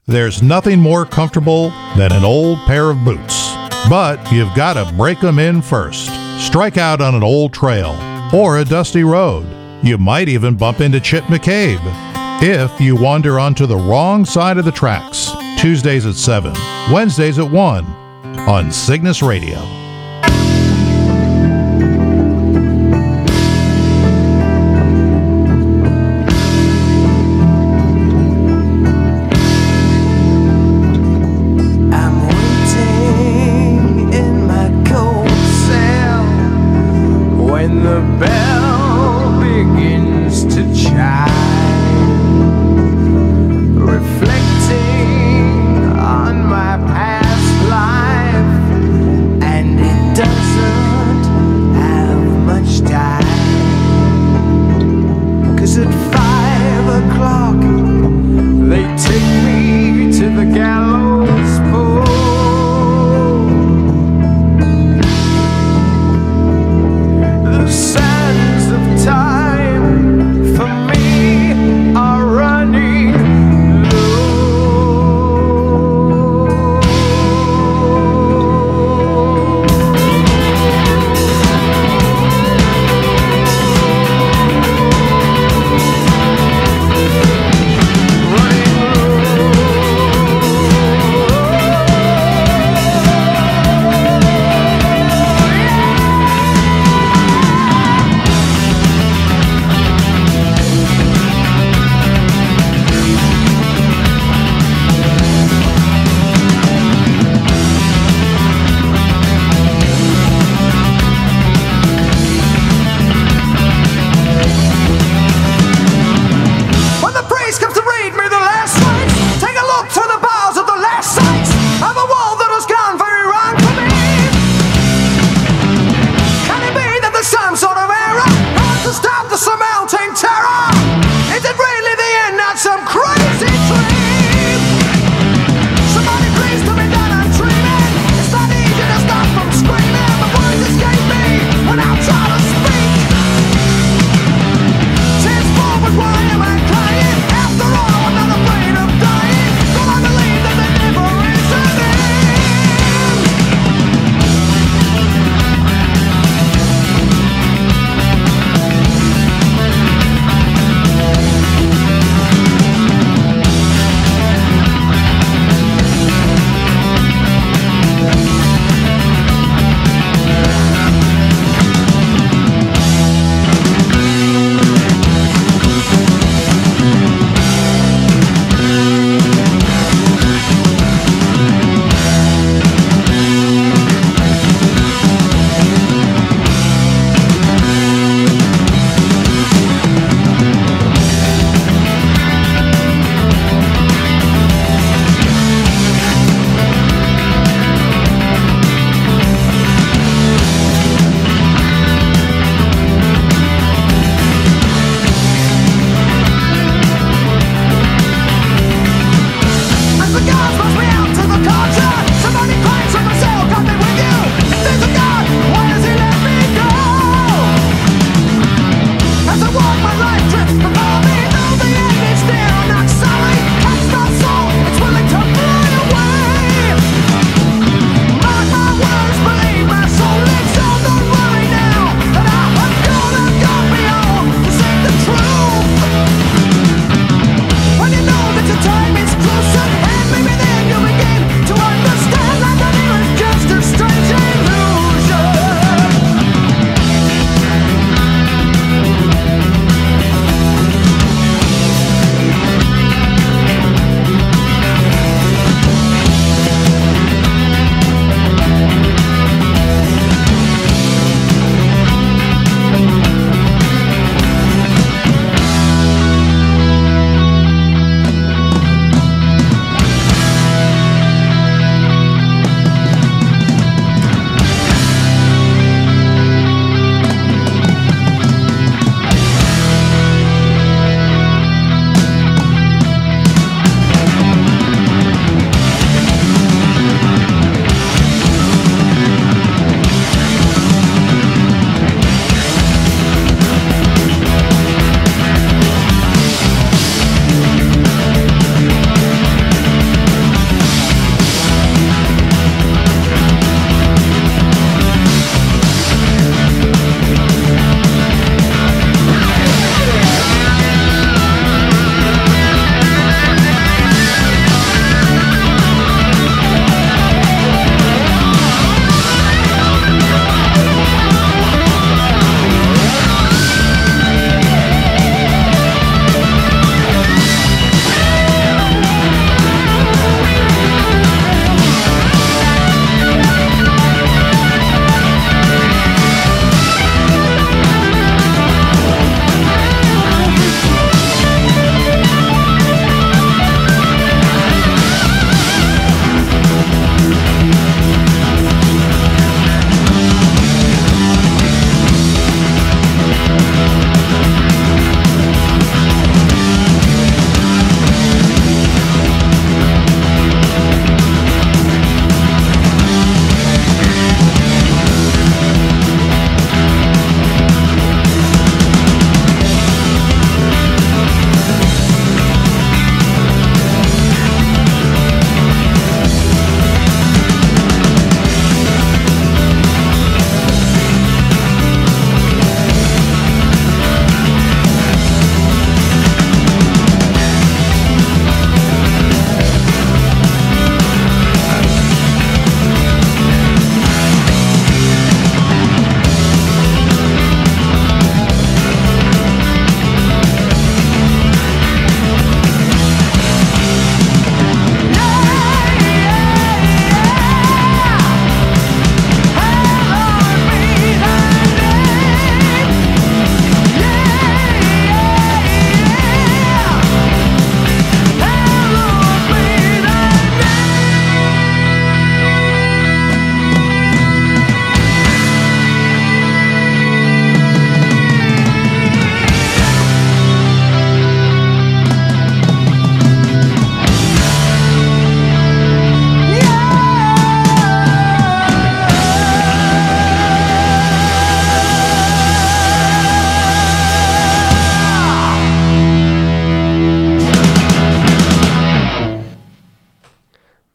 There's nothing more comfortable than an old pair of boots. But you've got to break them in first. Strike out on an old trail or a dusty road. You might even bump into Chip McCabe if you wander onto the wrong side of the tracks. Tuesdays at 7, Wednesdays at 1 on Cygnus Radio. Reflecting on my past life and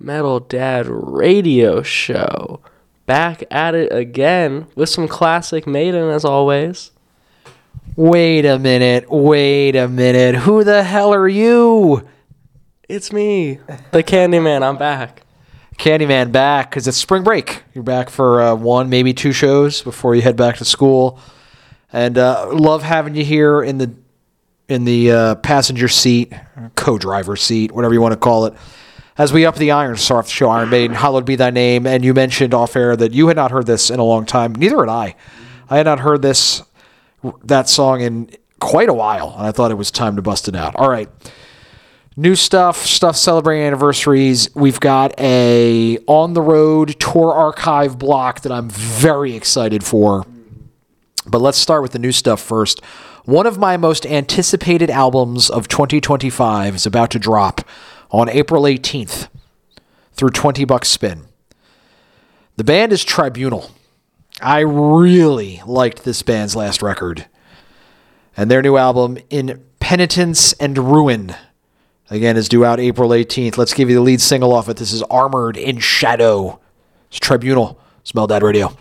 Metal Dad Radio Show. Back at it again with some classic Maiden as always. Wait a minute. Who the hell are you? It's me, the Candyman. I'm back. Candyman back because it's spring break. You're back for one, maybe two shows before you head back to school. And love having you here in the passenger seat, co-driver seat, whatever you want to call it. As we up the iron, start off the show, Iron Maiden, Hallowed Be Thy Name. And you mentioned off air that you had not heard this in a long time. Neither had I. I had not heard that song in quite a while, and I thought it was time to bust it out. All right. New stuff celebrating anniversaries. We've got a on-the-road tour archive block that I'm very excited for. But let's start with the new stuff first. One of my most anticipated albums of 2025 is about to drop on April 18th through $20 spin. The band is Tribunal. I really liked this band's last record. And their new album, In Penitence and Ruin, again, is due out April 18th. Let's give you the lead single off it. This is Armored in Shadow. It's Tribunal. Smell Dad Radio.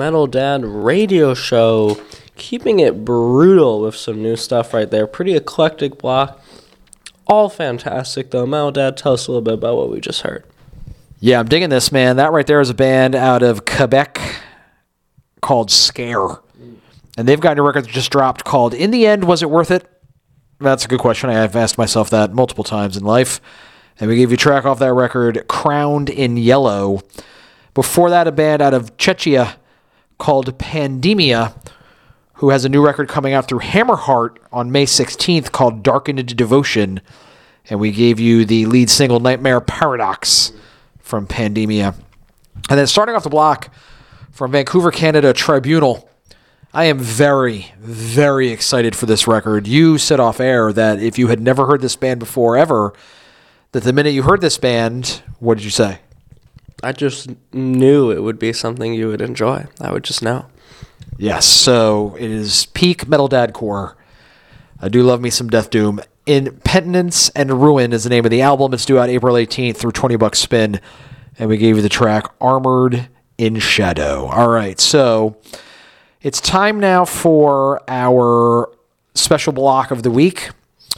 Metal Dad Radio Show. Keeping it brutal with some new stuff right there. Pretty eclectic block. All fantastic, though. Metal Dad, tell us a little bit about what we just heard. Yeah, I'm digging this, man. That right there is a band out of Quebec called Scare. And they've got a record that just dropped called In the End, Was It Worth It? That's a good question. I've asked myself that multiple times in life. And we gave you a track off that record, Crowned in Yellow. Before that, a band out of Czechia called Pandemia, who has a new record coming out through Hammerheart on May 16th called Darkened into Devotion. And we gave you the lead single, Nightmare Paradox, from Pandemia. And then starting off the block from Vancouver, Canada, Tribunal. I am very, very excited for this record. You said off air that if you had never heard this band before ever, that the minute you heard this band, what did you say? I just knew it would be something you would enjoy. I would just know. Yes, so it is peak metal dadcore. I do love me some Death Doom. Impotence and Ruin is the name of the album. It's due out April 18th through $20 spin. And we gave you the track Armored in Shadow. All right, so it's time now for our special block of the week.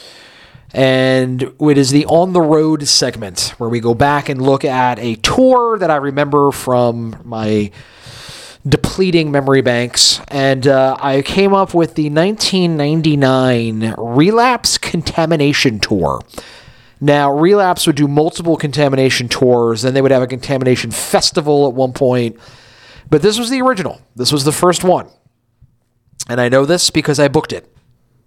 And it is the On the Road segment, where we go back and look at a tour that I remember from my depleting memory banks. And I came up with the 1999 Relapse Contamination Tour. Now, Relapse would do multiple Contamination tours, then they would have a Contamination Festival at one point. But this was the original. This was the first one. And I know this because I booked it.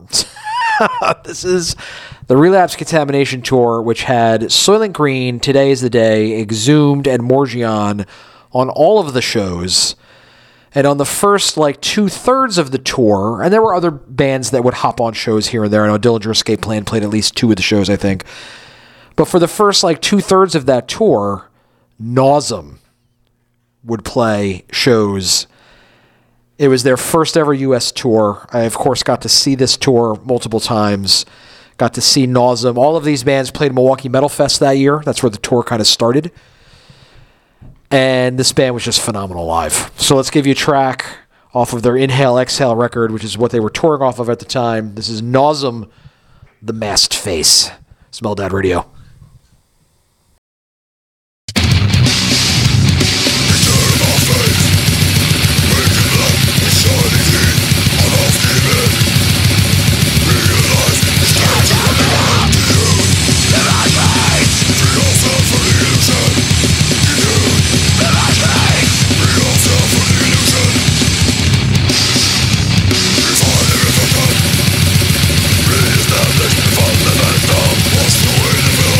This is the Relapse Contamination Tour, which had Soylent Green, Today is the Day, Exhumed, and Morgion on all of the shows. And on the first, 2/3 of the tour, and there were other bands that would hop on shows here and there. I know Dillinger Escape Plan played at least 2 of the shows, I think. But for the first, 2/3 of that tour, Nausum would play shows. It was their first ever U.S. tour. I, of course, got to see this tour multiple times. Got to see Nausum. All of these bands played Milwaukee Metal Fest that year. That's where the tour kind of started. And this band was just phenomenal live. So let's give you a track off of their Inhale Exhale record, which is what they were touring off of at the time. This is Nausum, The Masked Face. Smell Dad Radio. Wash away the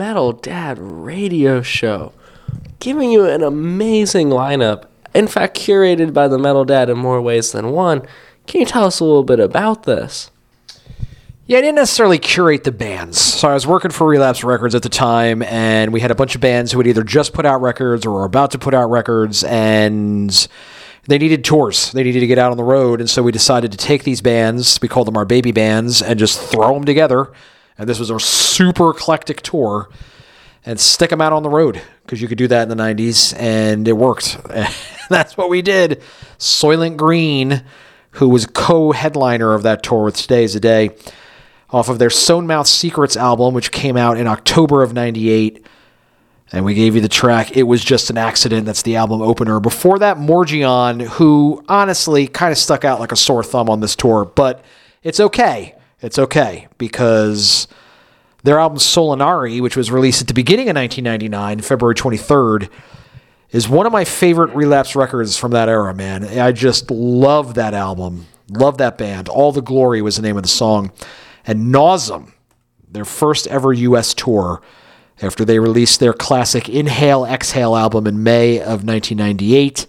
Metal Dad radio show, giving you an amazing lineup. In fact, curated by the Metal Dad in more ways than one. Can you tell us a little bit about this? Yeah, I didn't necessarily curate the bands. So I was working for Relapse Records at the time, and we had a bunch of bands who had either just put out records or were about to put out records, and they needed tours. They needed to get out on the road, and so we decided to take these bands, we called them our baby bands, and just throw them together. And this was our super eclectic tour, and stick them out on the road, because you could do that in the 90s, and it worked. That's what we did. Soylent Green, who was co-headliner of that tour with Today Is a Day, off of their Sewn Mouth Secrets album, which came out in October of 98, and we gave you the track It Was Just an Accident. That's the album opener. Before that, Morgion, who honestly kind of stuck out like a sore thumb on this tour, but it's okay. It's okay, because their album Solinari, which was released at the beginning of 1999, February 23rd, is one of my favorite Relapse records from that era, man. I just love that album. Love that band. All the Glory was the name of the song. And Nauseum, their first ever U.S. tour, after they released their classic Inhale, Exhale album in May of 1998.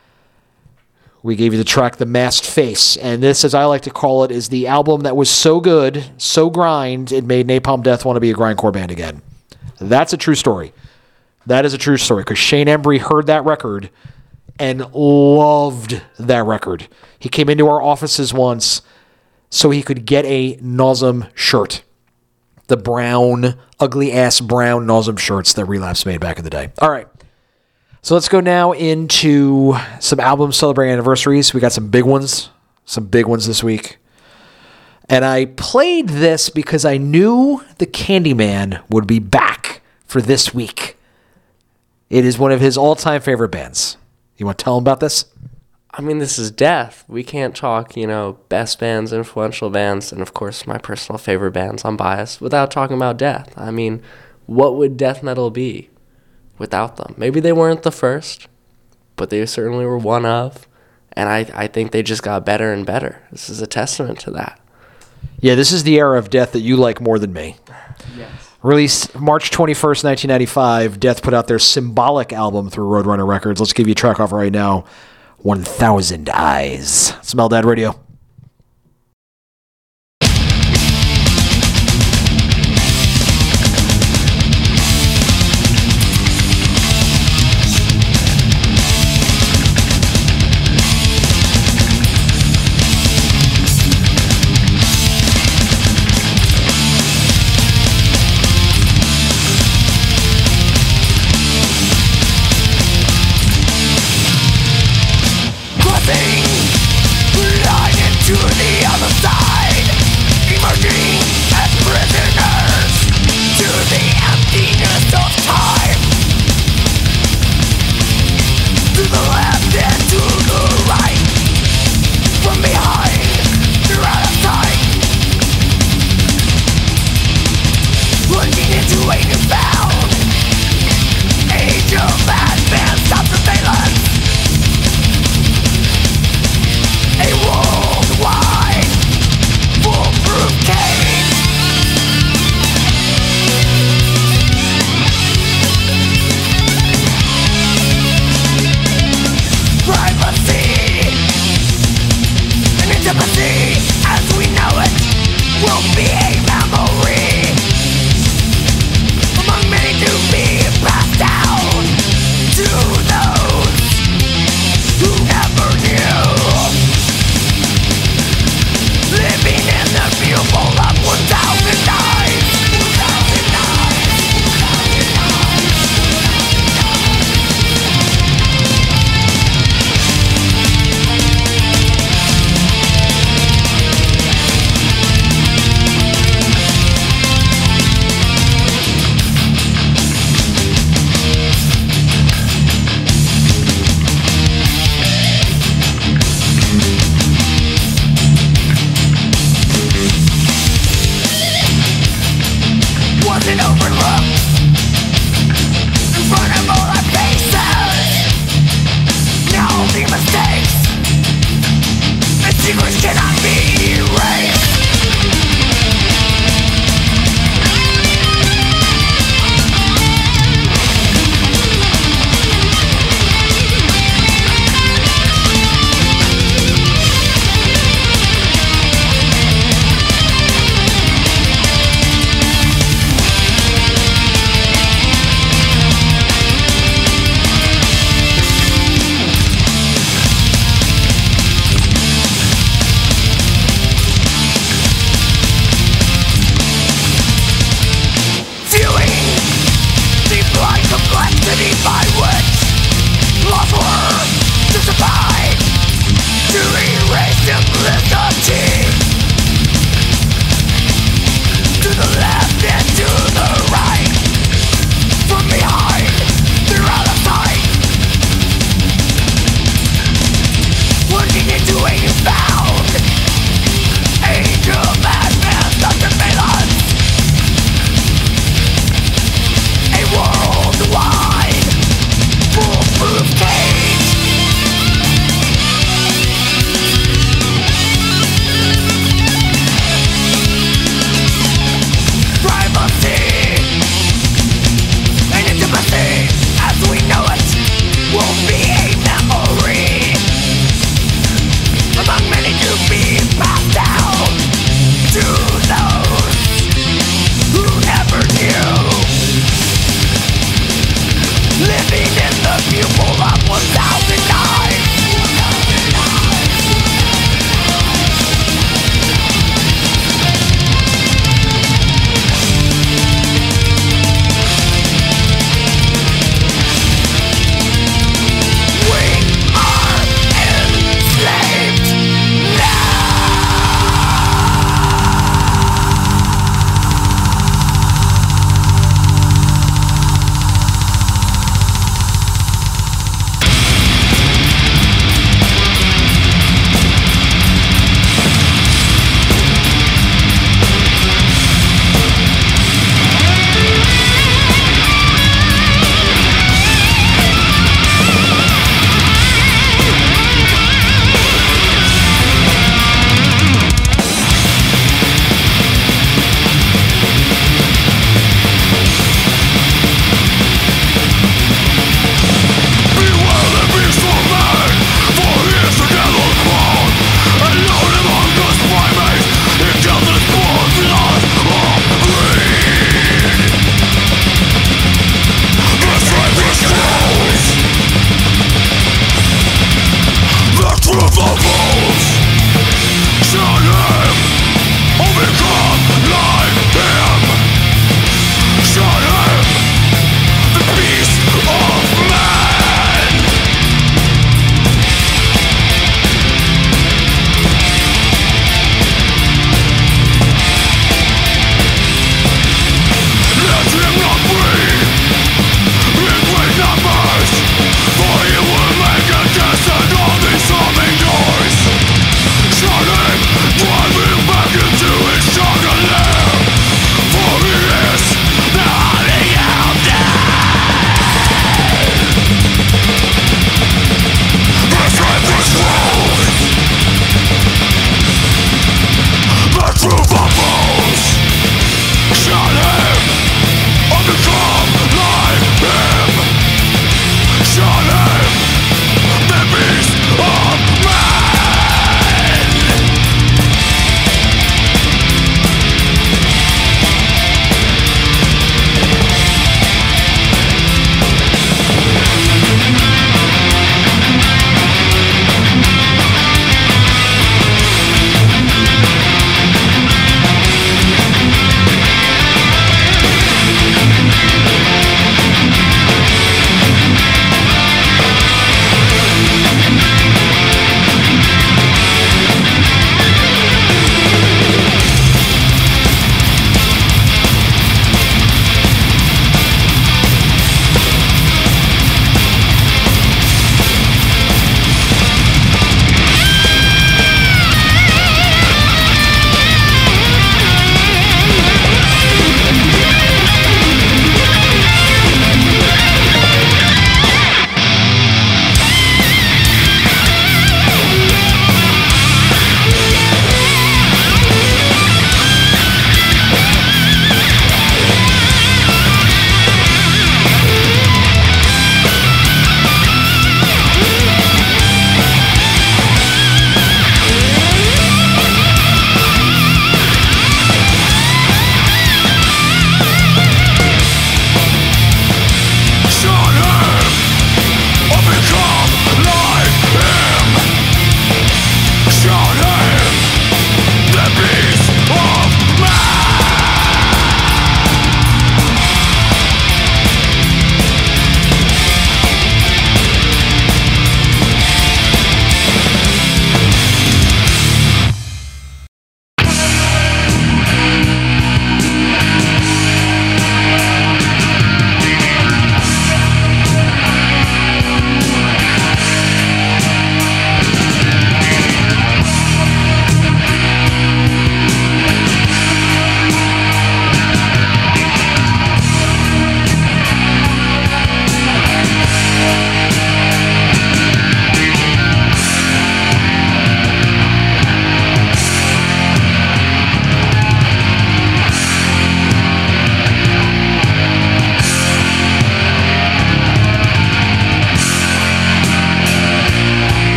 We gave you the track The Masked Face, and this, as I like to call it, is the album that was so good, so grind, it made Napalm Death want to be a grindcore band again. That's a true story. That is a true story, because Shane Embry heard that record and loved that record. He came into our offices once so he could get a Nauseum shirt. The brown, ugly-ass brown Nauseum shirts that Relapse made back in the day. All right. So let's go now into some albums celebrating anniversaries. We got some big ones this week. And I played this because I knew the Candyman would be back for this week. It is one of his all-time favorite bands. You want to tell him about this? I mean, this is Death. We can't talk, best bands, influential bands, and of course my personal favorite bands, I'm biased, without talking about Death. I mean, what would death metal be without them? Maybe they weren't the first, but they certainly were one of, and I think they just got better and better. This is a testament to that. Yeah, this is the era of Death that you like more than me. Yes. Released March 21st, 1995, Death put out their Symbolic album through Roadrunner Records. Let's give you a track off right now, 1,000 Eyes. Smell Dad Radio. Blinding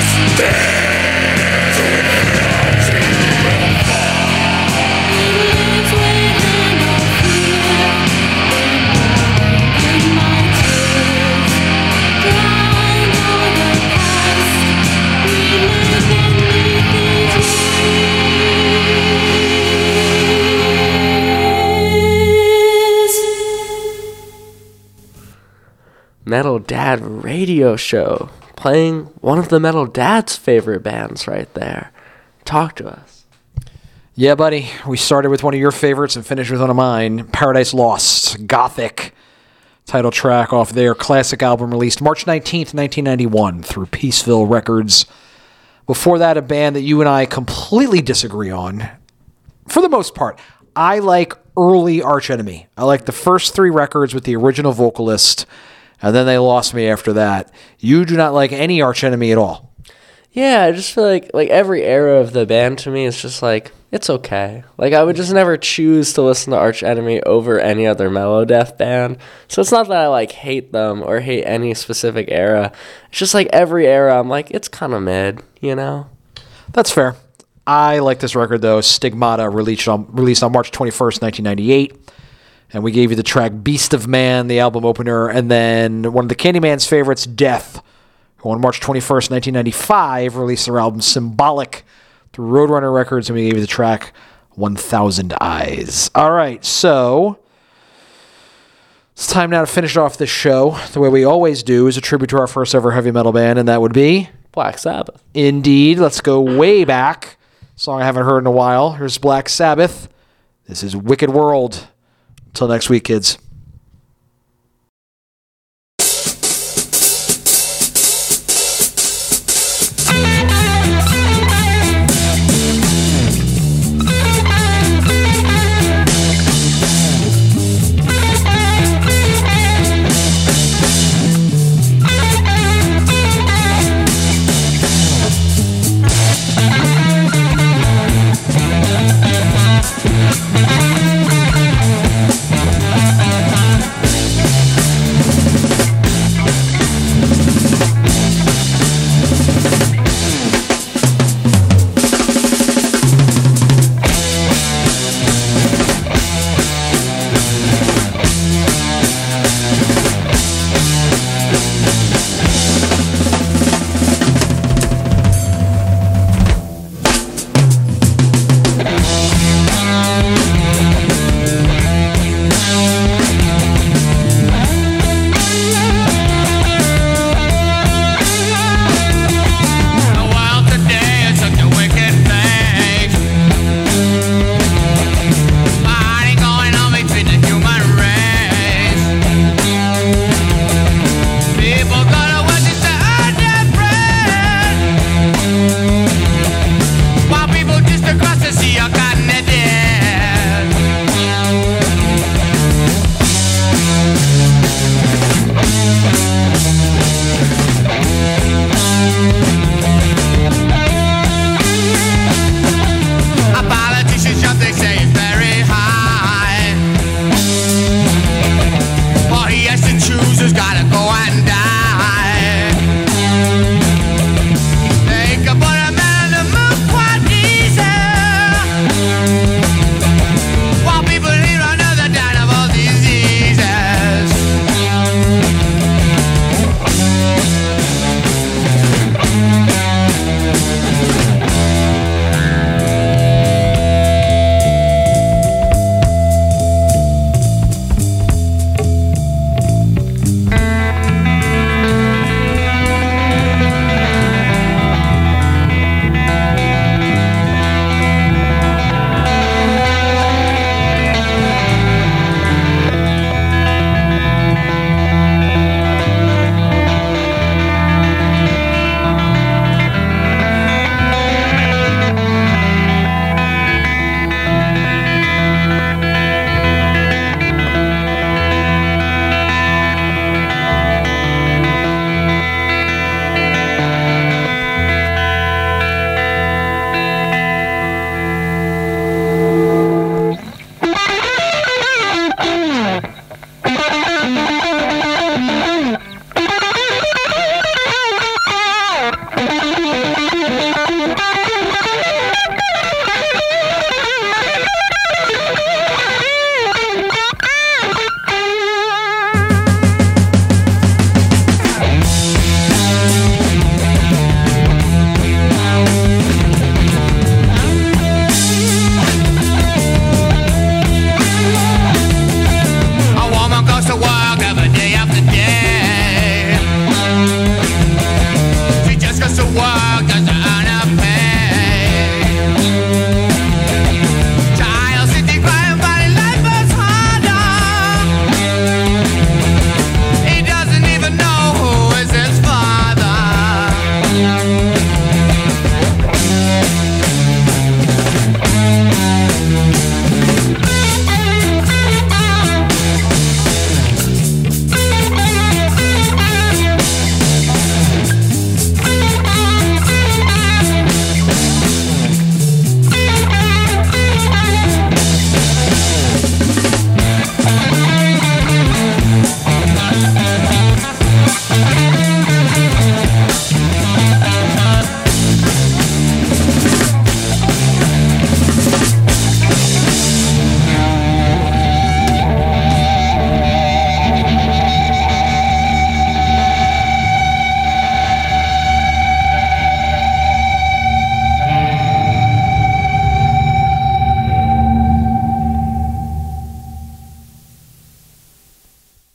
Metal Dad radio show, playing one of the Metal Dad's favorite bands right there. Talk to us. Yeah, buddy. We started with one of your favorites and finished with one of mine, Paradise Lost, Gothic. Title track off their classic album released March 19th, 1991 through Peaceville Records. Before that, a band that you and I completely disagree on. For the most part, I like early Arch Enemy. I like the first 3 records with the original vocalist, and then they lost me after that. You do not like any Arch Enemy at all. Yeah, I just feel like every era of the band to me is just like, it's okay. Like, I would just never choose to listen to Arch Enemy over any other Melodeath band. So it's not that I like hate them or hate any specific era. It's just like every era I'm like, it's kind of mid, you know? That's fair. I like this record though. Stigmata, released on March 21st, 1998. And we gave you the track Beast of Man, the album opener, and then one of the Candyman's favorites, Death, who on March 21st, 1995, released their album Symbolic through Roadrunner Records, and we gave you the track 1000 Eyes. All right, so it's time now to finish off this show the way we always do, is a tribute to our first ever heavy metal band, and that would be Black Sabbath. Indeed. Let's go way back. Song I haven't heard in a while. Here's Black Sabbath. This is Wicked World. Until next week, kids.